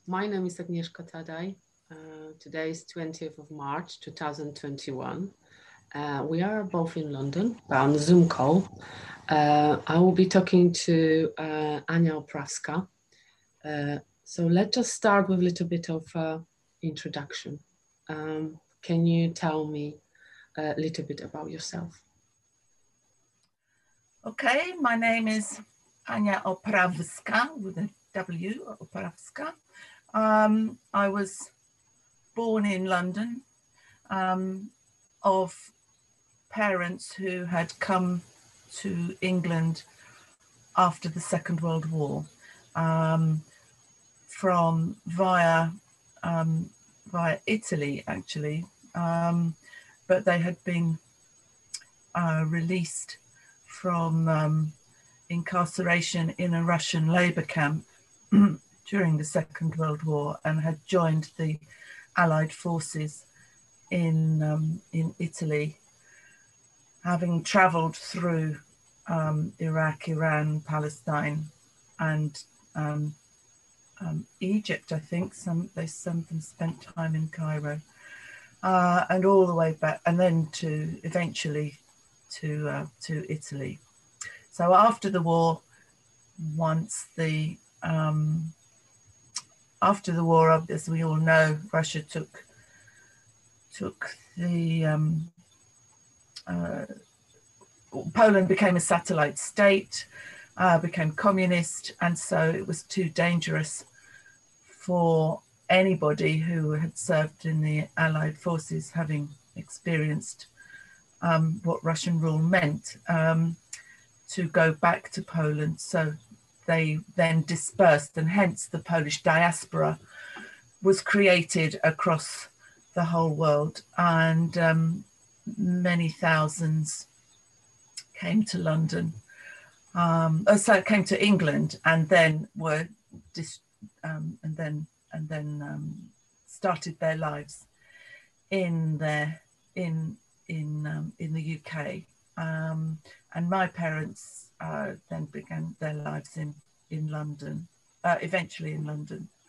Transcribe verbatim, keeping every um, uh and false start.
my name is Agnieszka Tadaj. Uh, today is twentieth of March, two thousand twenty-one. Uh, we are both in London, but on a Zoom call. Uh, I will be talking to uh, Ania Oprawska. Uh, so let's just start with a little bit of uh, introduction. Um, can you tell me a little bit about yourself? Okay, my name is Ania Oprawska with a W, Oprawska. Um, I was born in London um, of parents who had come to England after the Second World War um, from via um, via Italy actually, um, but they had been uh, released from um, incarceration in a Russian labor camp during the Second World War and had joined the Allied forces in um, in Italy, having travelled through um, Iraq, Iran, Palestine, and um, um, Egypt. I think some they some of them spent time in Cairo, uh, and all the way back, and then to eventually to uh, to Italy. So after the war, once the um, after the war, as we all know, Russia took took the um, uh, Poland became a satellite state, uh, became communist, and so it was too dangerous for anybody who had served in the Allied forces, having experienced um, what Russian rule meant, um, to go back to Poland. So they then dispersed, and hence the Polish diaspora was created across the whole world, and um, many thousands came to London, um, oh, so came to England, and then were dis, um, and then and then um, started their lives in their in in um, in the U K. Um, and my parents uh, then began their lives in in London, uh, eventually in London.